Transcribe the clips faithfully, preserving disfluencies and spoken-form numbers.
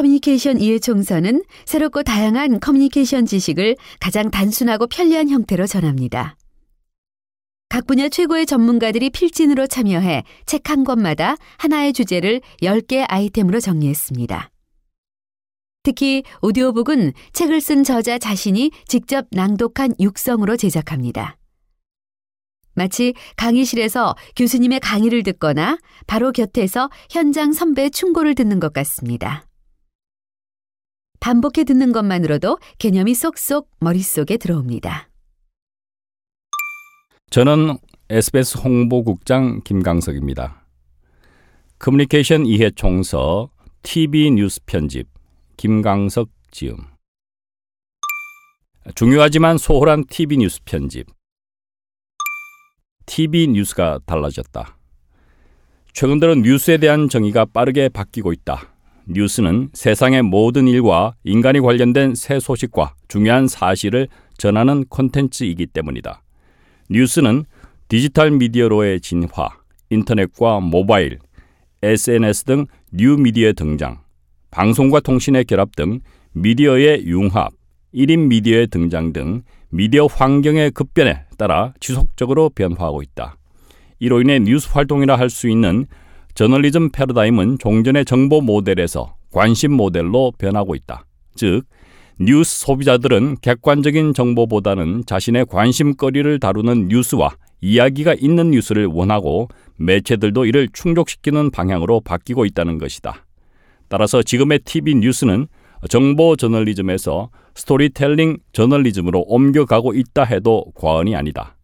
커뮤니케이션 이해총서는 새롭고 다양한 커뮤니케이션 지식을 가장 단순하고 편리한 형태로 전합니다. 각 분야 최고의 전문가들이 필진으로 참여해 책 한 권마다 하나의 주제를 열 개 아이템으로 정리했습니다. 특히 오디오북은 책을 쓴 저자 자신이 직접 낭독한 육성으로 제작합니다. 마치 강의실에서 교수님의 강의를 듣거나 바로 곁에서 현장 선배의 충고를 듣는 것 같습니다. 반복해 듣는 것만으로도 개념이 쏙쏙 머릿속에 들어옵니다. 저는 에스비에스 홍보국장 김강석입니다. 커뮤니케이션 이해 총서 티비 뉴스 편집 김강석 지음. 중요하지만 소홀한 티비 뉴스 편집. 티비 뉴스가 달라졌다. 최근 들어 뉴스에 대한 정의가 빠르게 바뀌고 있다. 뉴스는 세상의 모든 일과 인간이 관련된 새 소식과 중요한 사실을 전하는 콘텐츠이기 때문이다. 뉴스는 디지털 미디어로의 진화, 인터넷과 모바일, 에스엔에스 등 뉴 미디어의 등장, 방송과 통신의 결합 등 미디어의 융합, 일 인 미디어의 등장 등 미디어 환경의 급변에 따라 지속적으로 변화하고 있다. 이로 인해 뉴스 활동이라 할 수 있는 저널리즘 패러다임은 종전의 정보 모델에서 관심 모델로 변하고 있다. 즉, 뉴스 소비자들은 객관적인 정보보다는 자신의 관심거리를 다루는 뉴스와 이야기가 있는 뉴스를 원하고 매체들도 이를 충족시키는 방향으로 바뀌고 있다는 것이다. 따라서 지금의 티비 뉴스는 정보 저널리즘에서 스토리텔링 저널리즘으로 옮겨가고 있다 해도 과언이 아니다.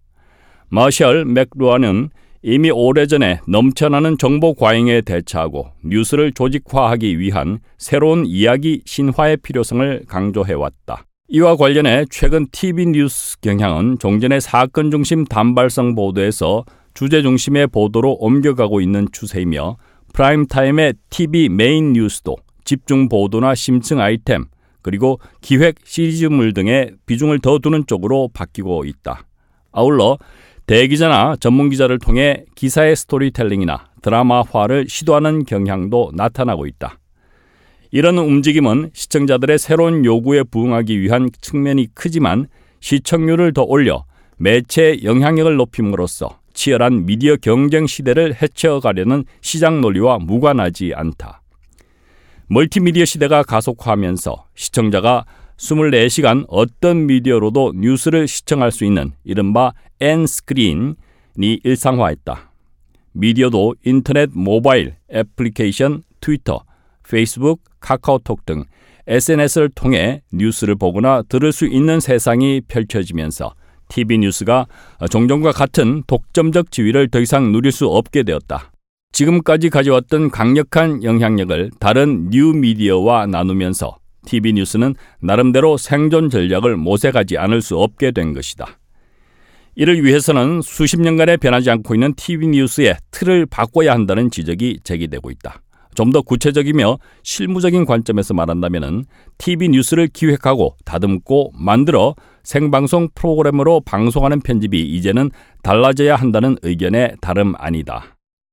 마셜 맥루아는 이미 오래전에 넘쳐나는 정보 과잉에 대처하고 뉴스를 조직화하기 위한 새로운 이야기 신화의 필요성을 강조해왔다. 이와 관련해 최근 티비 뉴스 경향은 종전의 사건 중심 단발성 보도에서 주제 중심의 보도로 옮겨가고 있는 추세이며 프라임타임의 티비 메인 뉴스도 집중 보도나 심층 아이템, 그리고 기획 시리즈물 등의 비중을 더 두는 쪽으로 바뀌고 있다. 아울러 대기자나 전문기자를 통해 기사의 스토리텔링이나 드라마화를 시도하는 경향도 나타나고 있다. 이런 움직임은 시청자들의 새로운 요구에 부응하기 위한 측면이 크지만 시청률을 더 올려 매체의 영향력을 높임으로써 치열한 미디어 경쟁 시대를 헤쳐가려는 시장 논리와 무관하지 않다. 멀티미디어 시대가 가속화하면서 시청자가 이십사 시간 어떤 미디어로도 뉴스를 시청할 수 있는 이른바 N스크린이 일상화했다. 미디어도 인터넷, 모바일, 애플리케이션, 트위터, 페이스북, 카카오톡 등 에스엔에스를 통해 뉴스를 보거나 들을 수 있는 세상이 펼쳐지면서 티비 뉴스가 종전과 같은 독점적 지위를 더 이상 누릴 수 없게 되었다. 지금까지 가져왔던 강력한 영향력을 다른 뉴 미디어와 나누면서 티비 뉴스는 나름대로 생존 전략을 모색하지 않을 수 없게 된 것이다. 이를 위해서는 수십 년간에 변하지 않고 있는 티비 뉴스의 틀을 바꿔야 한다는 지적이 제기되고 있다. 좀 더 구체적이며 실무적인 관점에서 말한다면 티비 뉴스를 기획하고 다듬고 만들어 생방송 프로그램으로 방송하는 편집이 이제는 달라져야 한다는 의견에 다름 아니다.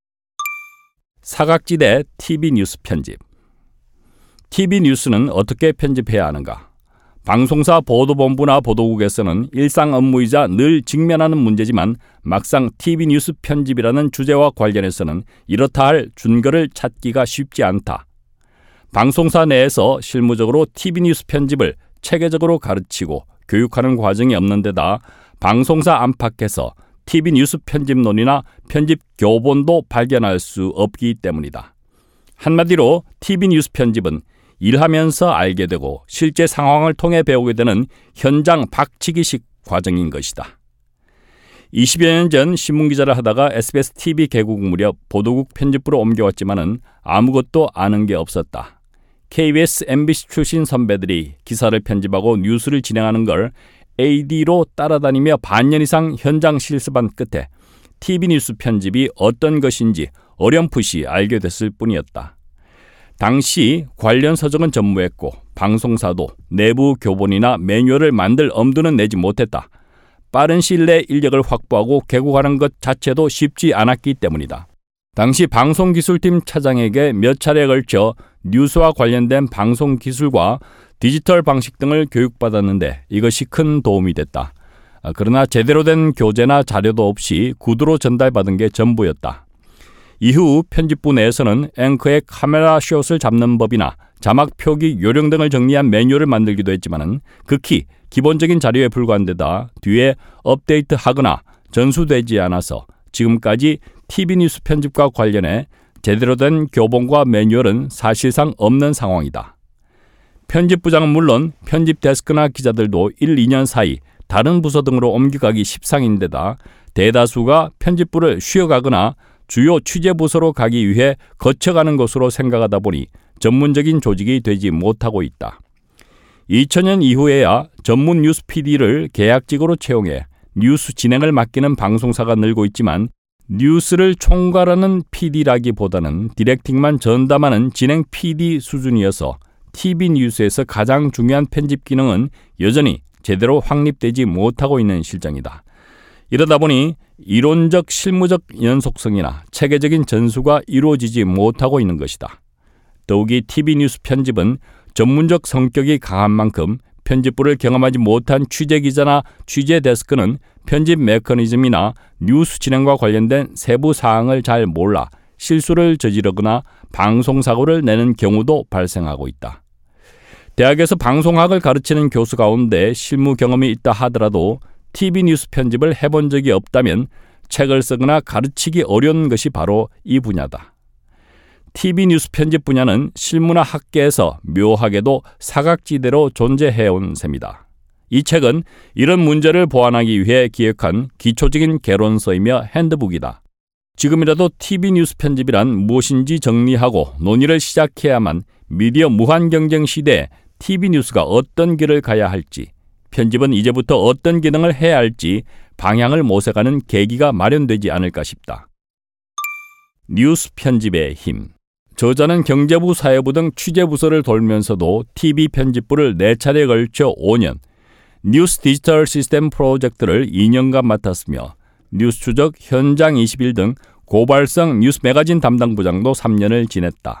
사각지대 티비 뉴스 편집. 티비 뉴스는 어떻게 편집해야 하는가? 방송사 보도본부나 보도국에서는 일상 업무이자 늘 직면하는 문제지만 막상 티비 뉴스 편집이라는 주제와 관련해서는 이렇다 할 준거를 찾기가 쉽지 않다. 방송사 내에서 실무적으로 티비 뉴스 편집을 체계적으로 가르치고 교육하는 과정이 없는 데다 방송사 안팎에서 티비 뉴스 편집론이나 편집 교본도 발견할 수 없기 때문이다. 한마디로 티비 뉴스 편집은 일하면서 알게 되고 실제 상황을 통해 배우게 되는 현장 박치기식 과정인 것이다. 이십여 년 전 신문기자를 하다가 에스비에스 티비 개국 무렵 보도국 편집부로 옮겨왔지만은 아무것도 아는 게 없었다. 케이비에스, 엠비씨 출신 선배들이 기사를 편집하고 뉴스를 진행하는 걸 에이디로 따라다니며 반년 이상 현장 실습한 끝에 티비 뉴스 편집이 어떤 것인지 어렴풋이 알게 됐을 뿐이었다. 당시 관련 서적은 전무했고 방송사도 내부 교본이나 매뉴얼을 만들 엄두는 내지 못했다. 빠른 시일 내에 인력을 확보하고 개국하는 것 자체도 쉽지 않았기 때문이다. 당시 방송기술팀 차장에게 몇 차례에 걸쳐 뉴스와 관련된 방송기술과 디지털 방식 등을 교육받았는데 이것이 큰 도움이 됐다. 그러나 제대로 된 교재나 자료도 없이 구두로 전달받은 게 전부였다. 이후 편집부 내에서는 앵커의 카메라 숏을 잡는 법이나 자막 표기 요령 등을 정리한 매뉴얼을 만들기도 했지만 극히 기본적인 자료에 불과한 데다 뒤에 업데이트하거나 전수되지 않아서 지금까지 티비 뉴스 편집과 관련해 제대로 된 교본과 매뉴얼은 사실상 없는 상황이다. 편집부장은 물론 편집 데스크나 기자들도 일, 이 년 사이 다른 부서 등으로 옮겨가기 십상인데다 대다수가 편집부를 쉬어가거나 주요 취재부서로 가기 위해 거쳐가는 것으로 생각하다 보니 전문적인 조직이 되지 못하고 있다. 이천 년 이후에야 전문 뉴스 피디를 계약직으로 채용해 뉴스 진행을 맡기는 방송사가 늘고 있지만 뉴스를 총괄하는 피디라기보다는 디렉팅만 전담하는 진행 피디 수준이어서 티비 뉴스에서 가장 중요한 편집 기능은 여전히 제대로 확립되지 못하고 있는 실정이다. 이러다 보니 이론적 실무적 연속성이나 체계적인 전수가 이루어지지 못하고 있는 것이다. 더욱이 티비 뉴스 편집은 전문적 성격이 강한 만큼 편집부를 경험하지 못한 취재기자나 취재데스크는 편집 메커니즘이나 뉴스 진행과 관련된 세부 사항을 잘 몰라 실수를 저지르거나 방송사고를 내는 경우도 발생하고 있다. 대학에서 방송학을 가르치는 교수 가운데 실무 경험이 있다 하더라도 티비 뉴스 편집을 해본 적이 없다면 책을 쓰거나 가르치기 어려운 것이 바로 이 분야다. 티비 뉴스 편집 분야는 실무나 학계에서 묘하게도 사각지대로 존재해온 셈이다. 이 책은 이런 문제를 보완하기 위해 기획한 기초적인 개론서이며 핸드북이다. 지금이라도 티비 뉴스 편집이란 무엇인지 정리하고 논의를 시작해야만 미디어 무한 경쟁 시대에 티비 뉴스가 어떤 길을 가야 할지, 편집은 이제부터 어떤 기능을 해야 할지 방향을 모색하는 계기가 마련되지 않을까 싶다. 뉴스 편집의 힘. 저자는 경제부, 사회부 등 취재부서를 돌면서도 티비 편집부를 네 차례에 걸쳐 오 년, 뉴스 디지털 시스템 프로젝트를 이 년간 맡았으며 뉴스 추적, 현장 이십 일 등 고발성 뉴스 매거진 담당 부장도 삼 년을 지냈다.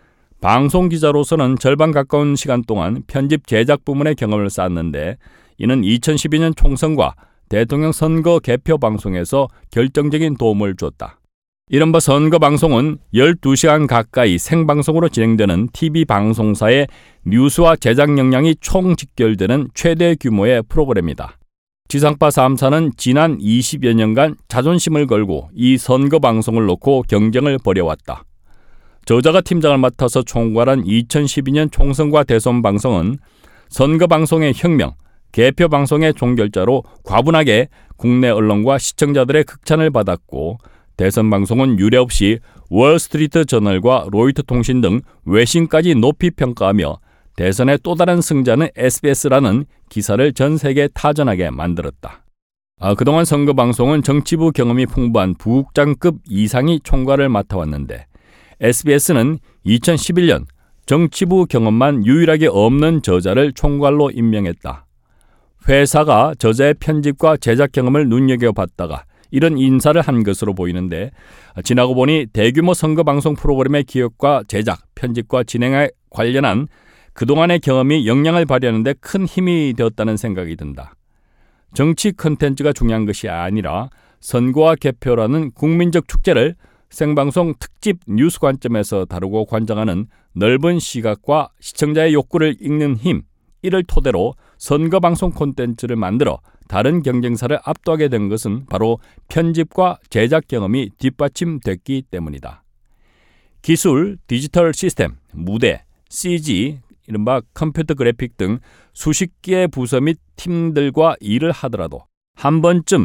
방송기자로서는 절반 가까운 시간 동안 편집 제작 부문의 경험을 쌓았는데 이는 이천십이 년 총선과 대통령 선거 개표 방송에서 결정적인 도움을 줬다. 이른바 선거 방송은 열두 시간 가까이 생방송으로 진행되는 티비 방송사의 뉴스와 제작 역량이 총직결되는 최대 규모의 프로그램이다. 지상파 삼 사는 지난 이십여 년간 자존심을 걸고 이 선거 방송을 놓고 경쟁을 벌여왔다. 저자가 팀장을 맡아서 총괄한 이천십이 년 총선과 대선 방송은 선거 방송의 혁명, 개표 방송의 종결자로 과분하게 국내 언론과 시청자들의 극찬을 받았고 대선 방송은 유례없이 월스트리트 저널과 로이터 통신 등 외신까지 높이 평가하며 대선의 또 다른 승자는 에스비에스라는 기사를 전 세계에 타전하게 만들었다. 아, 그동안 선거 방송은 정치부 경험이 풍부한 부국장급 이상이 총괄을 맡아왔는데 에스비에스는 이천십일 년 정치부 경험만 유일하게 없는 저자를 총괄로 임명했다. 회사가 저자의 편집과 제작 경험을 눈여겨봤다가 이런 인사를 한 것으로 보이는데 지나고 보니 대규모 선거방송 프로그램의 기획과 제작, 편집과 진행에 관련한 그동안의 경험이 역량을 발휘하는 데 큰 힘이 되었다는 생각이 든다. 정치 콘텐츠가 중요한 것이 아니라 선거와 개표라는 국민적 축제를 생방송 특집 뉴스 관점에서 다루고 관장하는 넓은 시각과 시청자의 욕구를 읽는 힘, 이를 토대로 선거방송 콘텐츠를 만들어 다른 경쟁사를 압도하게 된 것은 바로 편집과 제작 경험이 뒷받침됐기 때문이다. 기술, 디지털 시스템, 무대, 씨지, 이른바 컴퓨터 그래픽 등 수십 개의 부서 및 팀들과 일을 하더라도 한 번쯤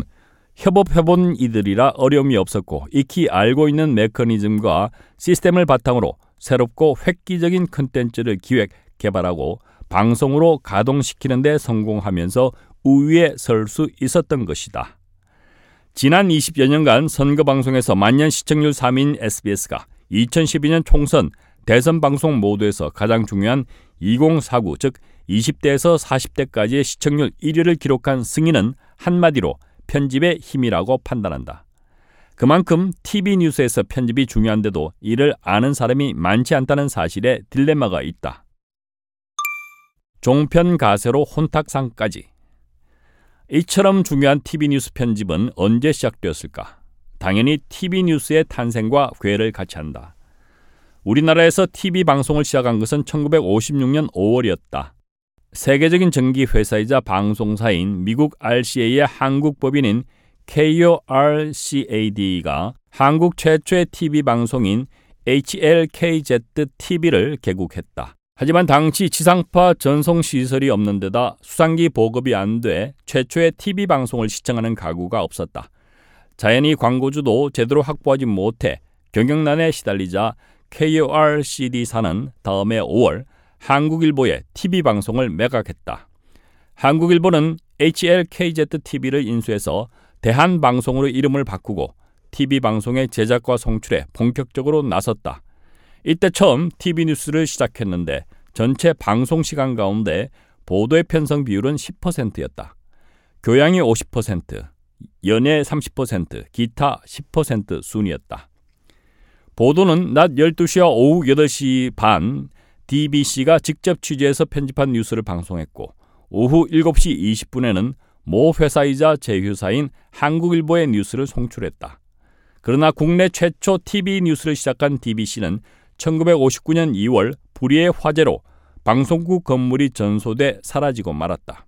협업해본 이들이라 어려움이 없었고 익히 알고 있는 메커니즘과 시스템을 바탕으로 새롭고 획기적인 콘텐츠를 기획, 개발하고 방송으로 가동시키는 데 성공하면서 우위에 설 수 있었던 것이다. 지난 이십여 년간 선거방송에서 만년 시청률 삼 위인 에스비에스가 이천십이 년 총선, 대선 방송 모두에서 가장 중요한 이공사구, 즉 이십 대에서 사십 대까지의 시청률 일 위를 기록한 승인은 한마디로 편집의 힘이라고 판단한다. 그만큼 티비 뉴스에서 편집이 중요한데도 이를 아는 사람이 많지 않다는 사실에 딜레마가 있다. 종편 가세로 혼탁상까지. 이처럼 중요한 티비 뉴스 편집은 언제 시작되었을까? 당연히 티비 뉴스의 탄생과 괴를 같이 한다. 우리나라에서 티비 방송을 시작한 것은 천구백오십육 년 오월이었다. 세계적인 전기 회사이자 방송사인 미국 알씨에이의 한국 법인인 케이오알씨에이디가 한국 최초의 티비 방송인 에이치엘케이제트티비를 개국했다. 하지만 당시 지상파 전송 시설이 없는 데다 수상기 보급이 안 돼 최초의 티비 방송을 시청하는 가구가 없었다. 자연히 광고주도 제대로 확보하지 못해 경영난에 시달리자 케이오알씨디사는 다음해 오월 한국일보에 티비 방송을 매각했다. 한국일보는 에이치엘케이제트티비를 인수해서 대한방송으로 이름을 바꾸고 티비 방송의 제작과 송출에 본격적으로 나섰다. 이때 처음 티비 뉴스를 시작했는데 전체 방송 시간 가운데 보도의 편성 비율은 십 퍼센트였다. 교양이 오십 퍼센트, 연예 삼십 퍼센트, 기타 십 퍼센트 순이었다. 보도는 낮 열두 시와 오후 여덟 시 반 디비씨가 직접 취재해서 편집한 뉴스를 방송했고 오후 일곱 시 이십 분에는 모 회사이자 제휴사인 한국일보의 뉴스를 송출했다. 그러나 국내 최초 티비 뉴스를 시작한 디비씨는 천구백오십구 년 이월 불의의 화재로 방송국 건물이 전소돼 사라지고 말았다.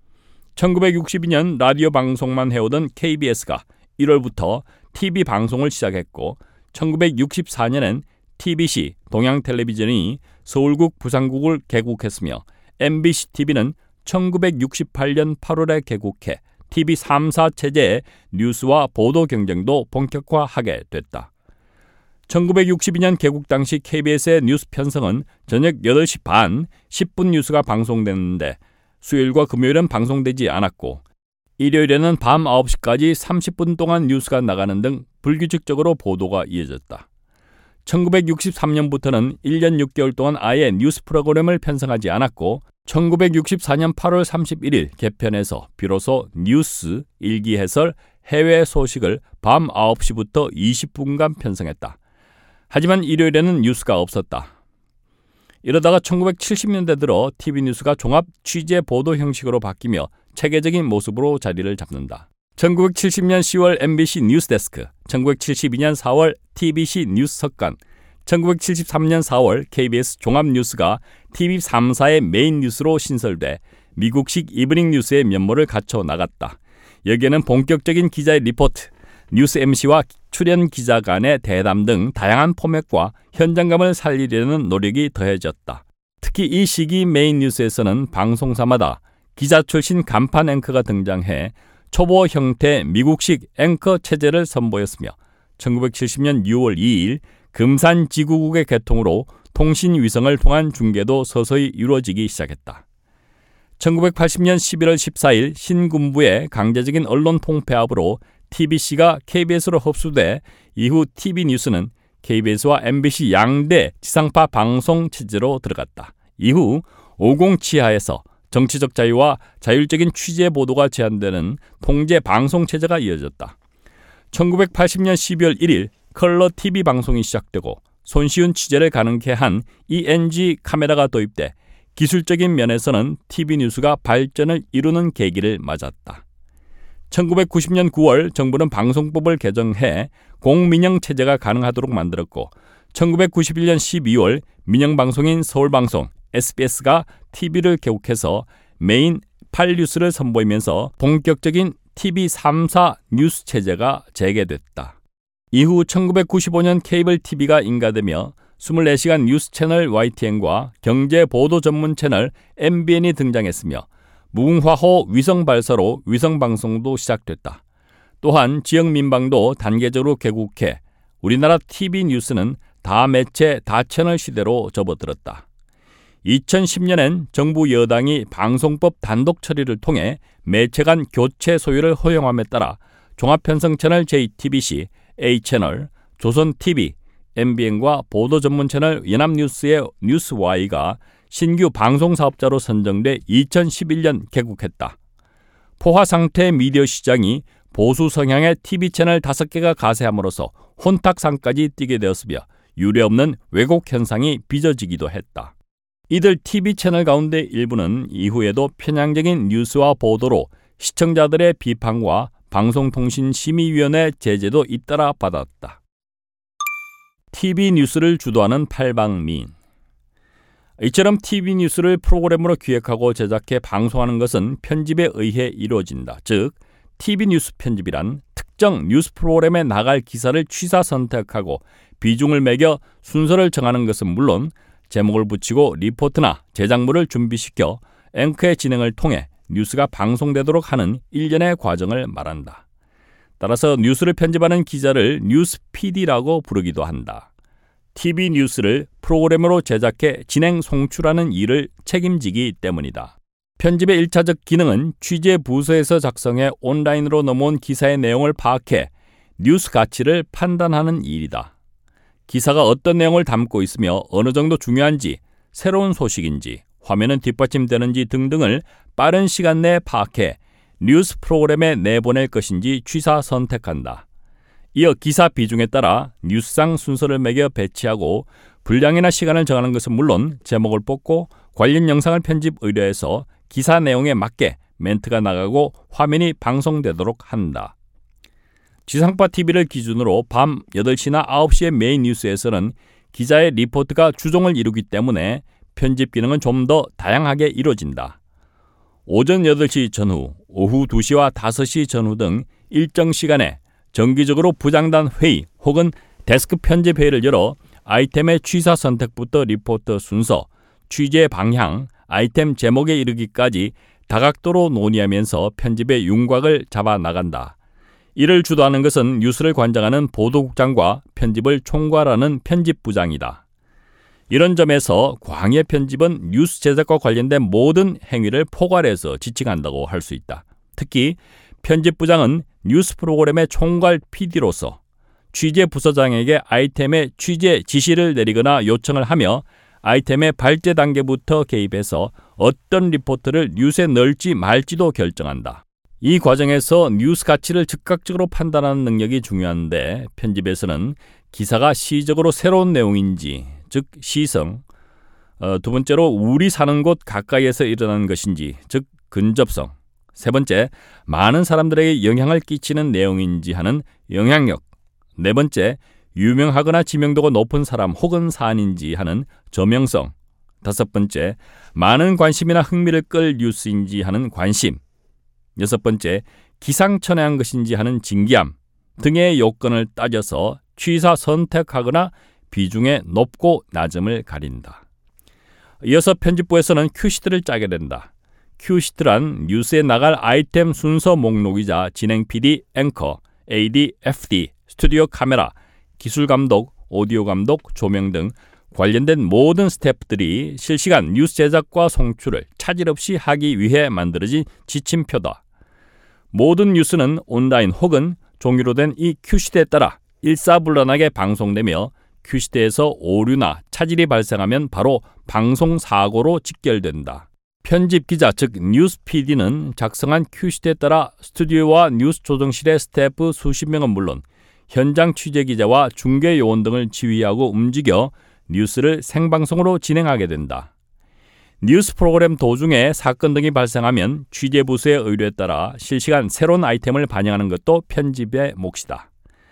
천구백육십이 년 라디오 방송만 해오던 케이비에스가 일월부터 티비 방송을 시작했고 천구백육십사 년엔 티비씨 동양텔레비전이 서울국 부산국을 개국했으며 엠비씨티비는 천구백육십팔 년 팔월에 개국해 티비 삼 사 체제의 뉴스와 보도 경쟁도 본격화하게 됐다. 천구백육십이 년 개국 당시 케이비에스의 뉴스 편성은 저녁 여덟 시 반 십 분 뉴스가 방송됐는데 수요일과 금요일은 방송되지 않았고 일요일에는 밤 아홉 시까지 삼십 분 동안 뉴스가 나가는 등 불규칙적으로 보도가 이어졌다. 천구백육십삼 년부터는 일 년 육 개월 동안 아예 뉴스 프로그램을 편성하지 않았고 천구백육십사 년 팔월 삼십일일 개편해서 비로소 뉴스, 일기 해설, 해외 소식을 밤 아홉 시부터 이십 분간 편성했다. 하지만 일요일에는 뉴스가 없었다. 이러다가 천구백칠십 년대 들어 티비 뉴스가 종합 취재 보도 형식으로 바뀌며 체계적인 모습으로 자리를 잡는다. 천구백칠십 년 시월 엠비씨 뉴스데스크, 천구백칠십이 년 사월 티비씨 뉴스 석관, 천구백칠십삼 년 사월 케이비에스 종합뉴스가 티비 삼 사의 메인 뉴스로 신설돼 미국식 이브닝 뉴스의 면모를 갖춰 나갔다. 여기에는 본격적인 기자의 리포트, 뉴스 엠씨와 출연 기자 간의 대담 등 다양한 포맷과 현장감을 살리려는 노력이 더해졌다. 특히 이 시기 메인 뉴스에서는 방송사마다 기자 출신 간판 앵커가 등장해 초보 형태 미국식 앵커 체제를 선보였으며 천구백칠십 년 유월 이일 금산지구국의 개통으로 통신위성을 통한 중계도 서서히 이루어지기 시작했다. 천구백팔십 년 십일월 십사일 신군부의 강제적인 언론 통폐합으로 티비씨가 케이비에스로 흡수돼 이후 티비 뉴스는 케이비에스와 엠비씨 양대 지상파 방송 체제로 들어갔다. 이후 오공 치하에서 정치적 자유와 자율적인 취재 보도가 제한되는 통제 방송 체제가 이어졌다. 천구백팔십 년 십이월 일일 컬러 티비 방송이 시작되고 손쉬운 취재를 가능케 한 이엔지 카메라가 도입돼 기술적인 면에서는 티비 뉴스가 발전을 이루는 계기를 맞았다. 천구백구십 년 구월 정부는 방송법을 개정해 공민영 체제가 가능하도록 만들었고 천구백구십일 년 십이월 민영방송인 서울방송, 에스비에스가 티비를 개국해서 메인 팔 뉴스를 선보이면서 본격적인 티비 삼 사 뉴스 체제가 재개됐다. 이후 천구백구십오 년 케이블 티비가 인가되며 이십사 시간 뉴스 채널 와이티엔과 경제 보도 전문 채널 엠비엔이 등장했으며 무궁화호 위성 발사로 위성 방송도 시작됐다. 또한 지역 민방도 단계적으로 개국해 우리나라 티비 뉴스는 다매체 다채널 시대로 접어들었다. 이천십 년엔 정부 여당이 방송법 단독 처리를 통해 매체 간 교체 소유를 허용함에 따라 종합편성 채널 제이티비씨, A채널, 조선티비, 엠비엔과 보도 전문 채널 연합뉴스의 뉴스와이가 신규 방송사업자로 선정돼 이천십일 년 개국했다. 포화 상태 미디어 시장이 보수 성향의 티비 채널 다섯 개가 가세함으로써 혼탁상까지 띄게 되었으며 유례없는 왜곡 현상이 빚어지기도 했다. 이들 티비 채널 가운데 일부는 이후에도 편향적인 뉴스와 보도로 시청자들의 비판과 방송통신심의위원회 제재도 잇따라 받았다. 티비 뉴스를 주도하는 팔방미인. 이처럼 티비 뉴스를 프로그램으로 기획하고 제작해 방송하는 것은 편집에 의해 이루어진다. 즉, 티비 뉴스 편집이란 특정 뉴스 프로그램에 나갈 기사를 취사 선택하고 비중을 매겨 순서를 정하는 것은 물론 제목을 붙이고 리포트나 제작물을 준비시켜 앵커의 진행을 통해 뉴스가 방송되도록 하는 일련의 과정을 말한다. 따라서 뉴스를 편집하는 기자를 뉴스 피디라고 부르기도 한다. 티비 뉴스를 프로그램으로 제작해 진행 송출하는 일을 책임지기 때문이다. 편집의 일차적 기능은 취재 부서에서 작성해 온라인으로 넘어온 기사의 내용을 파악해 뉴스 가치를 판단하는 일이다. 기사가 어떤 내용을 담고 있으며 어느 정도 중요한지, 새로운 소식인지, 화면은 뒷받침되는지 등등을 빠른 시간 내에 파악해 뉴스 프로그램에 내보낼 것인지 취사 선택한다. 이어 기사 비중에 따라 뉴스상 순서를 매겨 배치하고 분량이나 시간을 정하는 것은 물론 제목을 뽑고 관련 영상을 편집 의뢰해서 기사 내용에 맞게 멘트가 나가고 화면이 방송되도록 한다. 지상파 티비를 기준으로 밤 여덟 시나 아홉 시의 메인 뉴스에서는 기자의 리포트가 주종을 이루기 때문에 편집 기능은 좀 더 다양하게 이루어진다. 오전 여덟 시 전후, 오후 두 시와 다섯 시 전후 등 일정 시간에 정기적으로 부장단 회의 혹은 데스크 편집 회의를 열어 아이템의 취사 선택부터 리포트 순서, 취재 방향, 아이템 제목에 이르기까지 다각도로 논의하면서 편집의 윤곽을 잡아 나간다. 이를 주도하는 것은 뉴스를 관장하는 보도국장과 편집을 총괄하는 편집부장이다. 이런 점에서 광의 편집은 뉴스 제작과 관련된 모든 행위를 포괄해서 지칭한다고 할 수 있다. 특히 편집부장은 뉴스 프로그램의 총괄 피디로서 취재 부서장에게 아이템의 취재 지시를 내리거나 요청을 하며 아이템의 발제 단계부터 개입해서 어떤 리포트를 뉴스에 넣을지 말지도 결정한다. 이 과정에서 뉴스 가치를 즉각적으로 판단하는 능력이 중요한데 편집에서는 기사가 시적으로 새로운 내용인지, 즉 시성, 어, 두 번째로 우리 사는 곳 가까이에서 일어나는 것인지, 즉 근접성, 세 번째, 많은 사람들에게 영향을 끼치는 내용인지 하는 영향력, 네 번째, 유명하거나 지명도가 높은 사람 혹은 사안인지 하는 저명성, 다섯 번째, 많은 관심이나 흥미를 끌 뉴스인지 하는 관심, 여섯 번째, 기상천외한 것인지 하는 진기함 등의 요건을 따져서 취사 선택하거나 비중의 높고 낮음을 가린다. 이어서 편집부에서는 큐시트를 짜게 된다. 큐시트란 뉴스에 나갈 아이템 순서 목록이자 진행 피디, 앵커, 에이디, 에프디, 스튜디오 카메라, 기술 감독, 오디오 감독, 조명 등 관련된 모든 스태프들이 실시간 뉴스 제작과 송출을 차질 없이 하기 위해 만들어진 지침표다. 모든 뉴스는 온라인 혹은 종이로 된 이 큐시트에 따라 일사불란하게 방송되며 큐시트에서 오류나 차질이 발생하면 바로 방송사고로 직결된다. 편집 기자, 즉 뉴스 피디는 작성한 큐시트에 따라 스튜디오와 뉴스 조정실의 스태프 수십 명은 물론 현장 취재 기자와 중계 요원 등을 지휘하고 움직여 뉴스를 생방송으로 진행하게 된다. 뉴스 프로그램 도중에 사건 등이 발생하면 취재부서의 의뢰에 따라 실시간 새로운 아이템을 반영하는 것도 편집의 몫이다.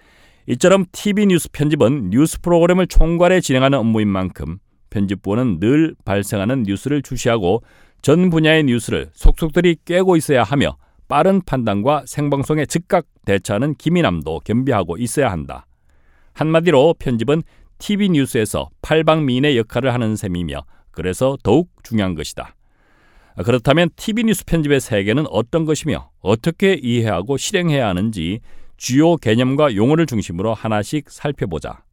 이처럼 티비 뉴스 편집은 뉴스 프로그램을 총괄해 진행하는 업무인 만큼 편집부는 늘 발생하는 뉴스를 주시하고 전 분야의 뉴스를 속속들이 꿰고 있어야 하며 빠른 판단과 생방송에 즉각 대처하는 기민함도 겸비하고 있어야 한다. 한마디로 편집은 티비 뉴스에서 팔방미인의 역할을 하는 셈이며 그래서 더욱 중요한 것이다. 그렇다면 티비 뉴스 편집의 세계는 어떤 것이며 어떻게 이해하고 실행해야 하는지 주요 개념과 용어를 중심으로 하나씩 살펴보자.